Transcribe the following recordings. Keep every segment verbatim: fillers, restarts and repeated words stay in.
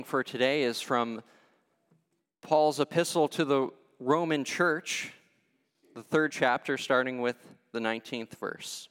For today is from Paul's epistle to the Roman church, the third chapter, starting with the nineteenth verse.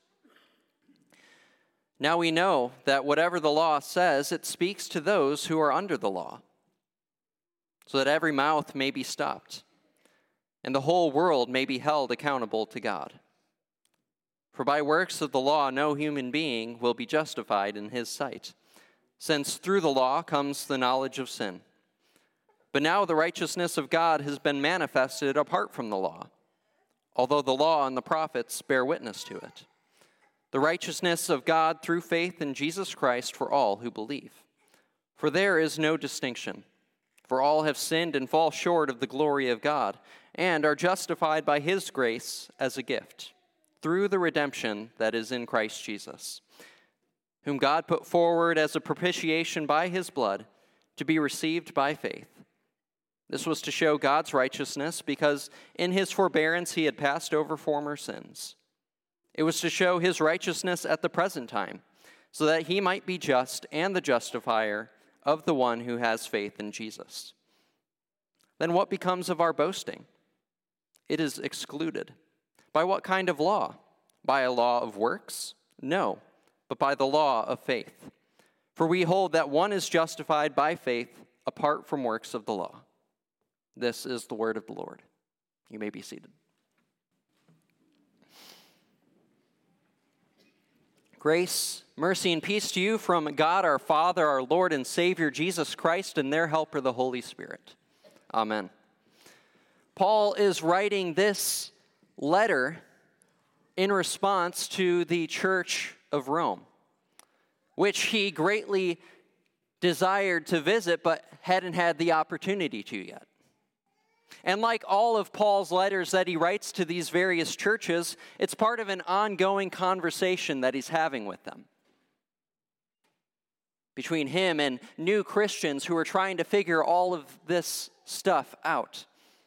Now we know that whatever the law says, it speaks to those who are under the law, so that every mouth may be stopped, and the whole world may be held accountable to God. For by works of the law no human being will be justified in his sight, since through the law comes the knowledge of sin. But now the righteousness of God has been manifested apart from the law, although the law and the prophets bear witness to it. The righteousness of God through faith in Jesus Christ for all who believe. For there is no distinction, for all have sinned and fall short of the glory of God, and are justified by his grace as a gift, through the redemption that is in Christ Jesus, whom God put forward as a propitiation by his blood to be received by faith. This was to show God's righteousness, because in his forbearance he had passed over former sins. It was to show his righteousness at the present time, so that he might be just and the justifier of the one who has faith in Jesus. Then what becomes of our boasting? It is excluded. By what kind of law? By a law of works? No, but by the law of faith. For we hold that one is justified by faith apart from works of the law. This is the word of the Lord. You may be seated. Grace, mercy, and peace to you from God our Father, our Lord and Savior, Jesus Christ, and their helper, the Holy Spirit. Amen. Paul is writing this letter in response to the church of Rome, which he greatly desired to visit but hadn't had the opportunity to yet. And like all of Paul's letters that he writes to these various churches, it's part of an ongoing conversation that he's having with them, between him and new Christians who are trying to figure all of this stuff out.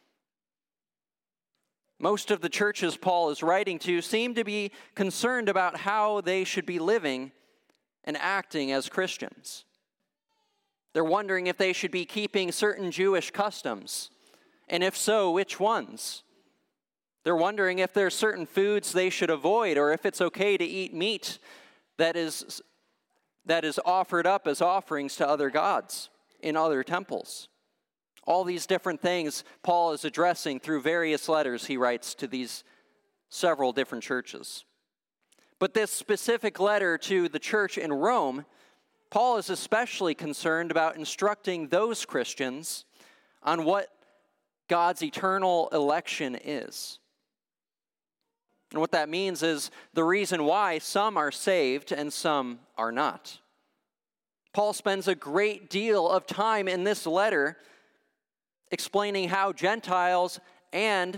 Most of the churches Paul is writing to seem to be concerned about how they should be living and acting as Christians. They're wondering if they should be keeping certain Jewish customs, and if so, which ones? They're wondering if there are certain foods they should avoid, or if it's okay to eat meat that is, that is offered up as offerings to other gods in other temples. All these different things Paul is addressing through various letters he writes to these several different churches. But this specific letter to the church in Rome, Paul is especially concerned about instructing those Christians on what God's eternal election is. And what that means is the reason why some are saved and some are not. Paul spends a great deal of time in this letter explaining how Gentiles and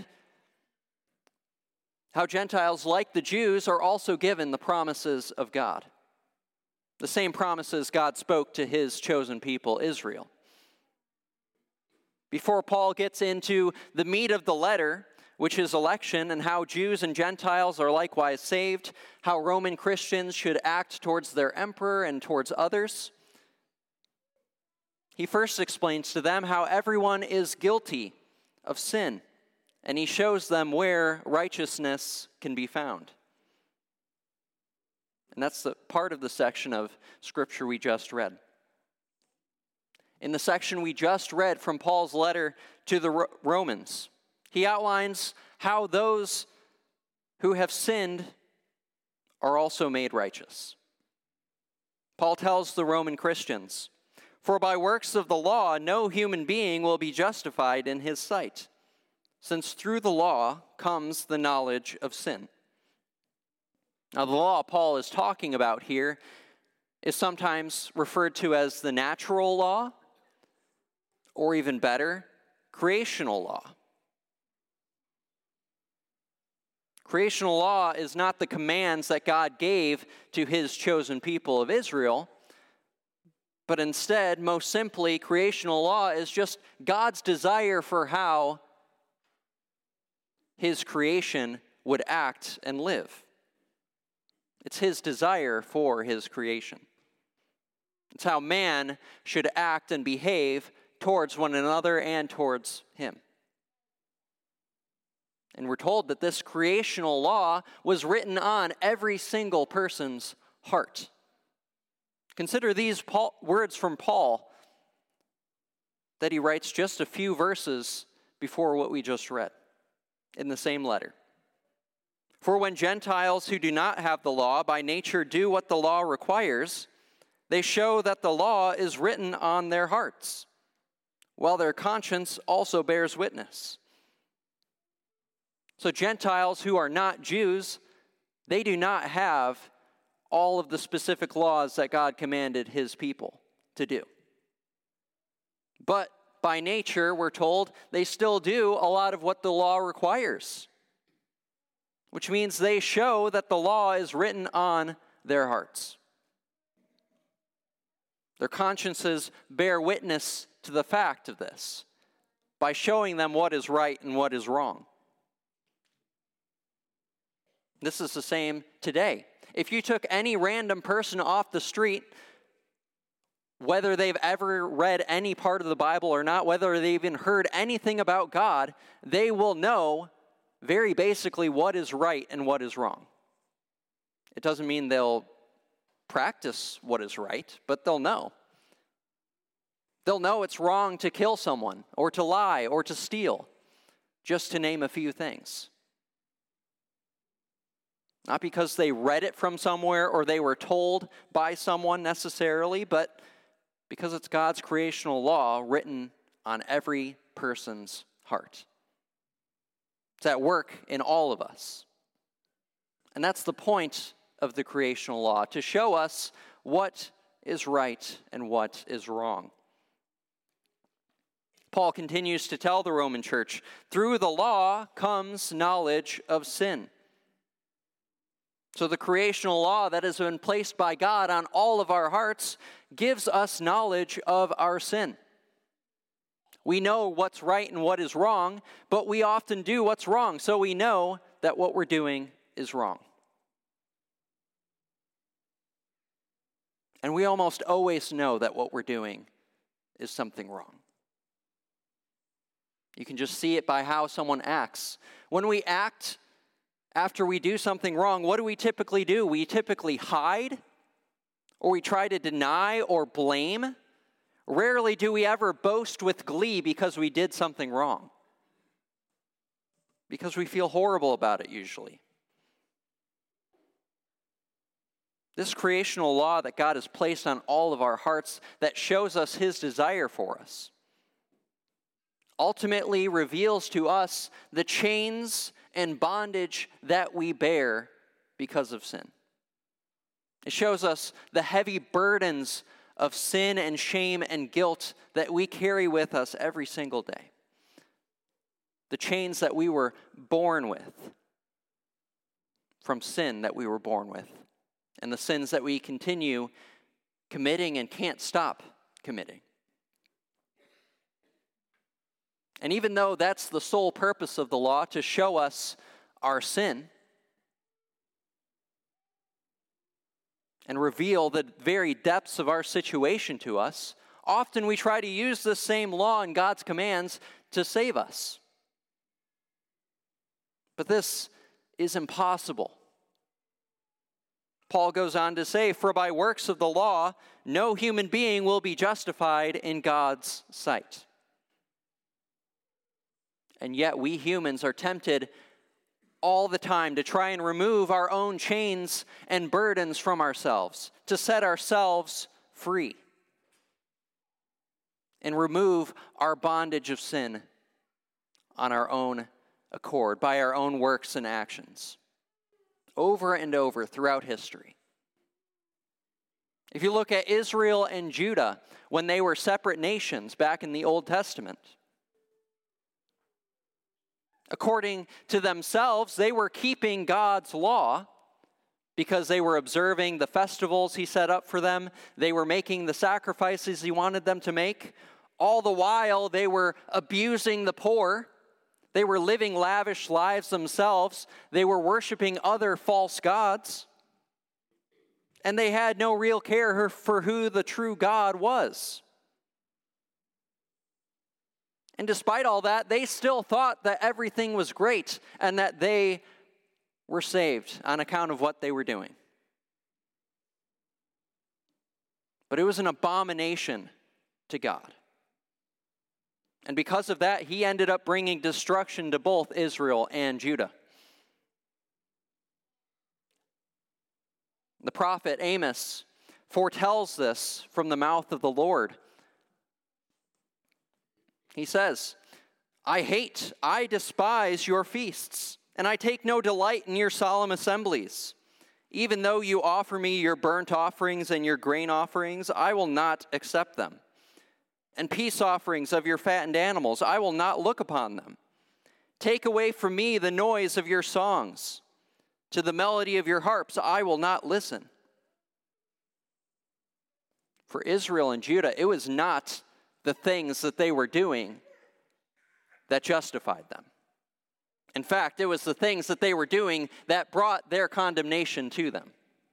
how Gentiles, like the Jews, are also given the promises of God. The same promises God spoke to his chosen people, Israel. Before Paul gets into the meat of the letter, which is election, and how Jews and Gentiles are likewise saved, how Roman Christians should act towards their emperor and towards others, he first explains to them how everyone is guilty of sin, and he shows them where righteousness can be found. And that's the part of the section of Scripture we just read. In the section we just read from Paul's letter to the Romans, he outlines how those who have sinned are also made righteous. Paul tells the Roman Christians, "For by works of the law no human being will be justified in his sight, since through the law comes the knowledge of sin." Now, the law Paul is talking about here is sometimes referred to as the natural law, or even better, creational law. Creational law is not the commands that God gave to his chosen people of Israel, but instead, most simply, creational law is just God's desire for how his creation would act and live. It's his desire for his creation. It's how man should act and behave towards one another and towards him. And we're told that this creational law was written on every single person's heart. Consider these Paul, words from Paul that he writes just a few verses before what we just read in the same letter. For when Gentiles who do not have the law by nature do what the law requires, they show that the law is written on their hearts, while their conscience also bears witness. So Gentiles who are not Jews, they do not have all of the specific laws that God commanded his people to do. But by nature, we're told, they still do a lot of what the law requires, which means they show that the law is written on their hearts. Their consciences bear witness to the fact of this by showing them what is right and what is wrong. This is the same today. If you took any random person off the street, whether they've ever read any part of the Bible or not, whether they've even heard anything about God, they will know very basically what is right and what is wrong. It doesn't mean they'll practice what is right, but they'll know. They'll know it's wrong to kill someone or to lie or to steal, just to name a few things. Not because they read it from somewhere or they were told by someone necessarily, but because it's God's creational law written on every person's heart. It's at work in all of us. And that's the point of the creational law, to show us what is right and what is wrong. Paul continues to tell the Roman church, through the law comes knowledge of sin. So the creational law that has been placed by God on all of our hearts gives us knowledge of our sin. We know what's right and what is wrong, but we often do what's wrong, so we know that what we're doing is wrong. And we almost always know that what we're doing is something wrong. You can just see it by how someone acts. When we act after we do something wrong, what do we typically do? We typically hide, or we try to deny or blame. Rarely do we ever boast with glee because we did something wrong, because we feel horrible about it usually. This creational law that God has placed on all of our hearts that shows us his desire for us ultimately reveals to us the chains and bondage that we bear because of sin. It shows us the heavy burdens of sin and shame and guilt that we carry with us every single day. The chains that we were born with from sin that we were born with, and the sins that we continue committing and can't stop committing. And even though that's the sole purpose of the law, to show us our sin and reveal the very depths of our situation to us, often we try to use the same law and God's commands to save us. But this is impossible. Paul goes on to say, for by works of the law, no human being will be justified in God's sight. And yet we humans are tempted all the time to try and remove our own chains and burdens from ourselves, to set ourselves free, and remove our bondage of sin on our own accord, by our own works and actions, over and over throughout history. If you look at Israel and Judah, when they were separate nations back in the Old Testament, according to themselves, they were keeping God's law because they were observing the festivals he set up for them. They were making the sacrifices he wanted them to make. All the while, they were abusing the poor. They were living lavish lives themselves. They were worshiping other false gods. And they had no real care for who the true God was. And despite all that, they still thought that everything was great and that they were saved on account of what they were doing. But it was an abomination to God. And because of that, he ended up bringing destruction to both Israel and Judah. The prophet Amos foretells this from the mouth of the Lord. He says, I hate, I despise your feasts, and I take no delight in your solemn assemblies. Even though you offer me your burnt offerings and your grain offerings, I will not accept them. And peace offerings of your fattened animals, I will not look upon them. Take away from me the noise of your songs. To the melody of your harps, I will not listen. For Israel and Judah, it was not the things that they were doing that justified them. In fact, it was the things that they were doing that brought their condemnation to them.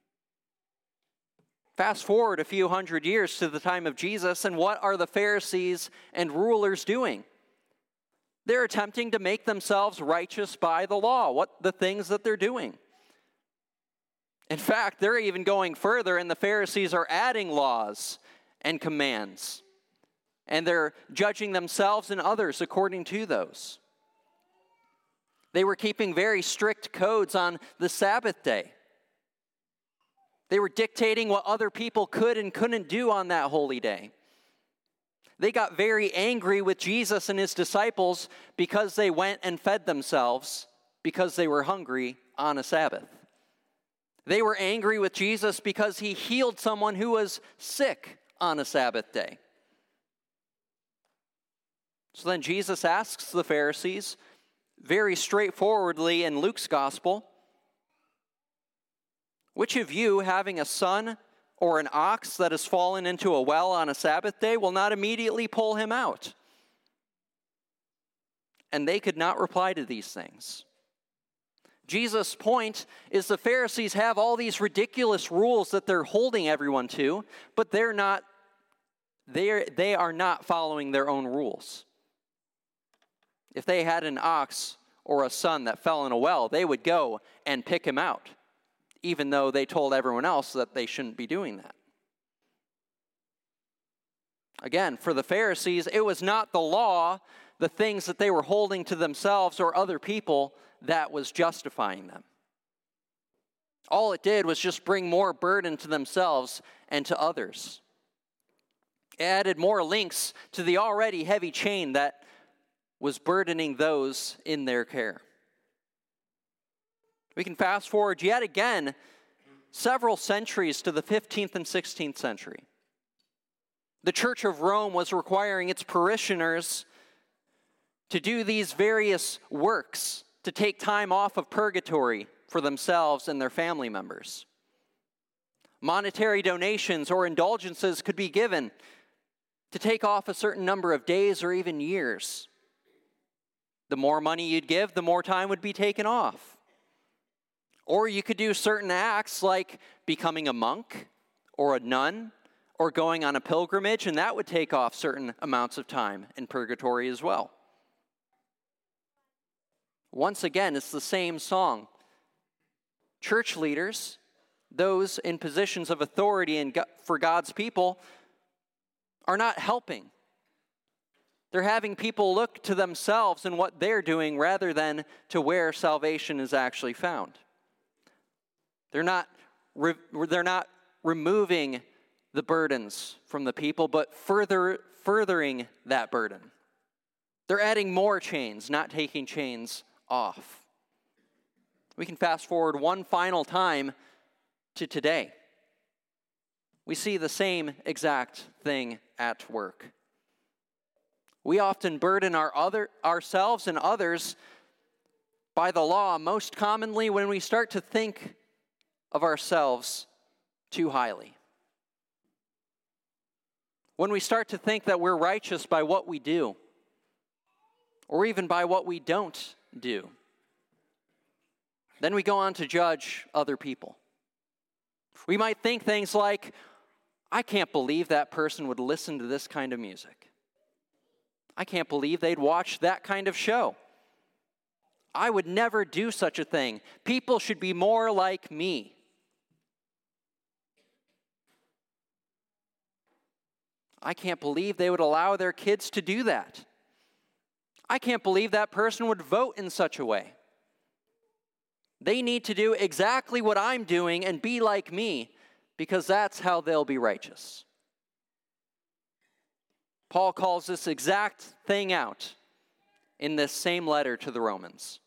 Fast forward a few hundred years to the time of Jesus, and what are the Pharisees and rulers doing? They're attempting to make themselves righteous by the law, what the things that they're doing. In fact, they're even going further, and the Pharisees are adding laws and commands. And they're judging themselves and others according to those. They were keeping very strict codes on the Sabbath day. They were dictating what other people could and couldn't do on that holy day. They got very angry with Jesus and his disciples because they went and fed themselves because they were hungry on a Sabbath. They were angry with Jesus because he healed someone who was sick on a Sabbath day. So then Jesus asks the Pharisees, very straightforwardly in Luke's gospel, which of you, having a son or an ox that has fallen into a well on a Sabbath day, will not immediately pull him out? And they could not reply to these things. Jesus' point is the Pharisees have all these ridiculous rules that they're holding everyone to, but they're not, they're, they are not following their own rules. If they had an ox or a son that fell in a well, they would go and pick him out, even though they told everyone else that they shouldn't be doing that. Again, for the Pharisees, it was not the law, the things that they were holding to themselves or other people, that was justifying them. All it did was just bring more burden to themselves and to others. It added more links to the already heavy chain that was burdening those in their care. We can fast forward yet again several centuries to the fifteenth and sixteenth century. The Church of Rome was requiring its parishioners to do these various works, to take time off of purgatory for themselves and their family members. Monetary donations or indulgences could be given to take off a certain number of days or even years. The more money you'd give, the more time would be taken off. Or you could do certain acts like becoming a monk or a nun or going on a pilgrimage, and that would take off certain amounts of time in purgatory as well. Once again, it's the same song. Church leaders, those in positions of authority in God, for God's people, are not helping. They're having people look to themselves and what they're doing rather than to where salvation is actually found. They're not, re- they're not removing the burdens from the people, but further furthering that burden. They're adding more chains, not taking chains off. We can fast forward one final time to today. We see the same exact thing at work. We often burden our other, ourselves and others by the law, most commonly when we start to think of ourselves too highly. When we start to think that we're righteous by what we do, or even by what we don't do, then we go on to judge other people. We might think things like, I can't believe that person would listen to this kind of music. I can't believe they'd watch that kind of show. I would never do such a thing. People should be more like me. I can't believe they would allow their kids to do that. I can't believe that person would vote in such a way. They need to do exactly what I'm doing and be like me, because that's how they'll be righteous. Paul calls this exact thing out in this same letter to the Romans.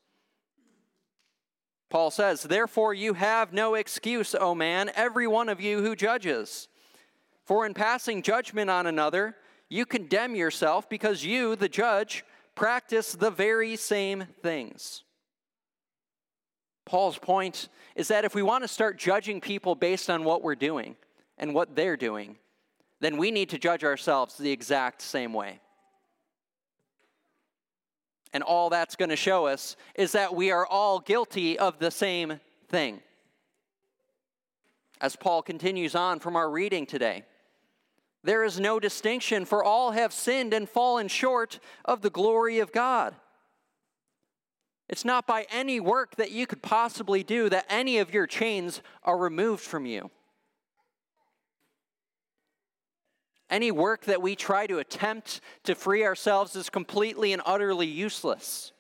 Paul says, "Therefore you have no excuse, O man, every one of you who judges. For in passing judgment on another, you condemn yourself, because you, the judge, practice the very same things." Paul's point is that if we want to start judging people based on what we're doing and what they're doing, then we need to judge ourselves the exact same way. And all that's going to show us is that we are all guilty of the same thing. As Paul continues on from our reading today, there is no distinction, for all have sinned and fallen short of the glory of God. It's not by any work that you could possibly do that any of your chains are removed from you. Any work that we try to attempt to free ourselves is completely and utterly useless.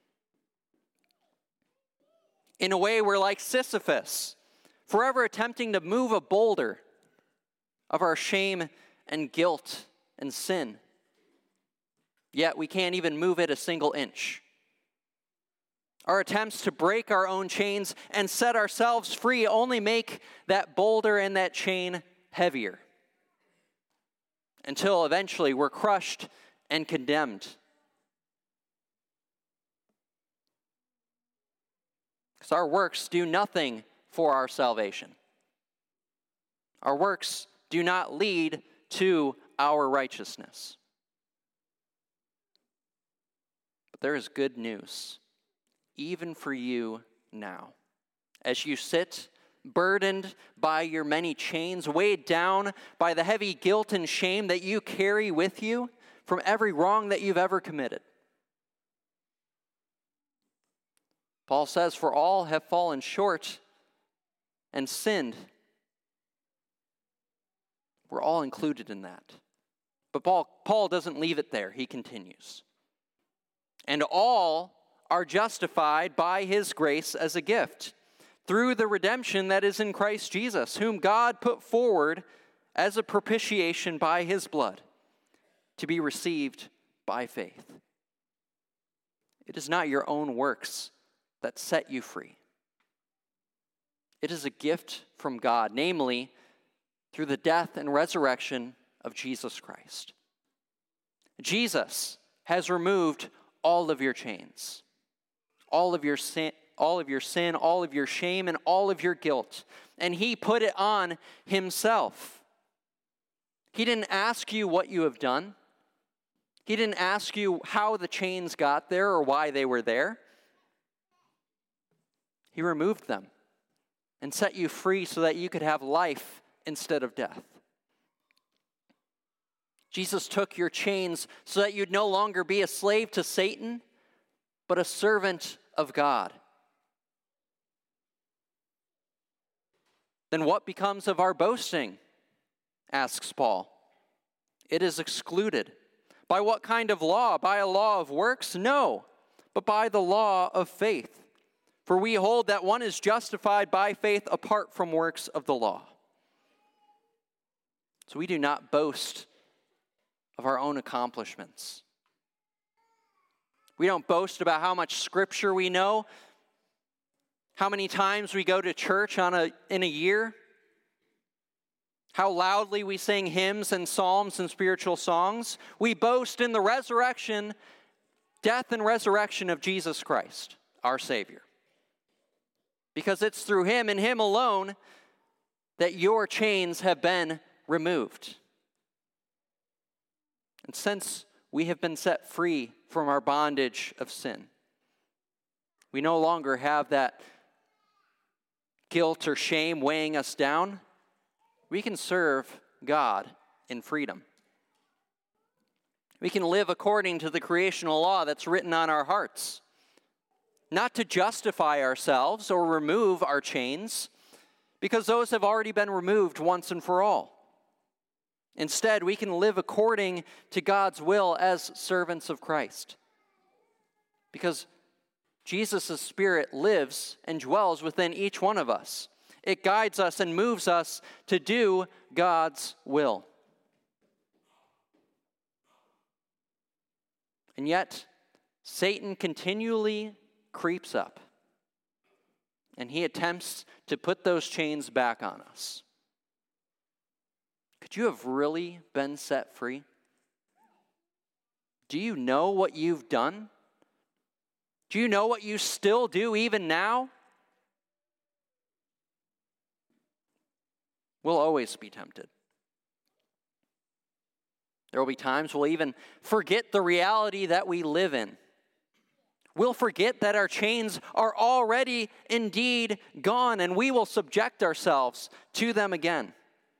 In a way, we're like Sisyphus, forever attempting to move a boulder of our shame and guilt and sin. Yet we can't even move it a single inch. Our attempts to break our own chains and set ourselves free only make that boulder and that chain heavier, until eventually we're crushed and condemned. Because our works do nothing for our salvation. Our works do not lead to our righteousness. But there is good news, even for you now. As you sit burdened by your many chains, weighed down by the heavy guilt and shame that you carry with you from every wrong that you've ever committed. Paul says, "For all have fallen short and sinned." We're all included in that. But Paul, Paul doesn't leave it there. He continues. "And all are justified by his grace as a gift, through the redemption that is in Christ Jesus, whom God put forward as a propitiation by his blood, to be received by faith." It is not your own works that set you free. It is a gift from God, namely, through the death and resurrection of Jesus Christ. Jesus has removed all of your chains, all of your sin, all of your sin, all of your shame, and all of your guilt. And he put it on himself. He didn't ask you what you have done. He didn't ask you how the chains got there or why they were there. He removed them and set you free so that you could have life instead of death. Jesus took your chains so that you'd no longer be a slave to Satan, but a servant of God. Then what becomes of our boasting? Asks Paul. It is excluded. By what kind of law? By a law of works? No, but by the law of faith. For we hold that one is justified by faith apart from works of the law. So we do not boast of our own accomplishments. We don't boast about how much scripture we know, how many times we go to church on a, in a year, how loudly we sing hymns and psalms and spiritual songs. We boast in the resurrection, death and resurrection of Jesus Christ, our Savior. Because it's through him and him alone that your chains have been removed. And since we have been set free from our bondage of sin, we no longer have that guilt or shame weighing us down, we can serve God in freedom. We can live according to the creational law that's written on our hearts, not to justify ourselves or remove our chains, because those have already been removed once and for all. Instead, we can live according to God's will as servants of Christ, because Jesus' Spirit lives and dwells within each one of us. It guides us and moves us to do God's will. And yet, Satan continually creeps up, and he attempts to put those chains back on us. Could you have really been set free? Do you know what you've done? Do you know what you still do even now? We'll always be tempted. There will be times we'll even forget the reality that we live in. We'll forget that our chains are already indeed gone, and we will subject ourselves to them again.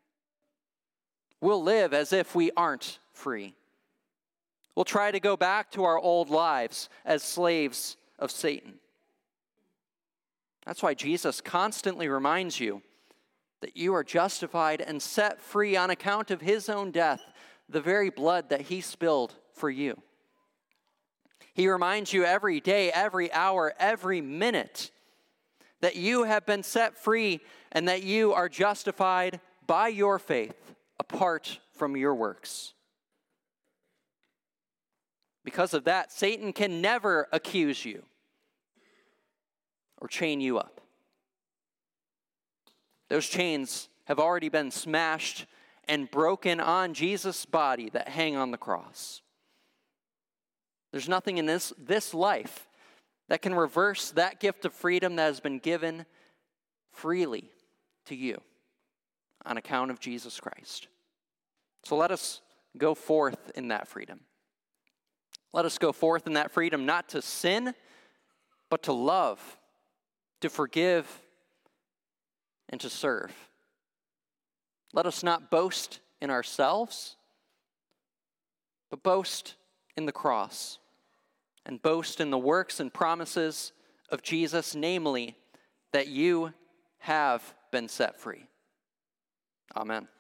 We'll live as if we aren't free. We'll try to go back to our old lives as slaves of Satan. That's why Jesus constantly reminds you that you are justified and set free on account of his own death, the very blood that he spilled for you. He reminds you every day, every hour, every minute that you have been set free and that you are justified by your faith apart from your works. Because of that, Satan can never accuse you or chain you up. Those chains have already been smashed and broken on Jesus' body that hang on the cross. There's nothing in this, this life that can reverse that gift of freedom that has been given freely to you on account of Jesus Christ. So let us go forth in that freedom. Let us go forth in that freedom not to sin, but to love, to forgive, and to serve. Let us not boast in ourselves, but boast in the cross and boast in the works and promises of Jesus, namely, that you have been set free. Amen.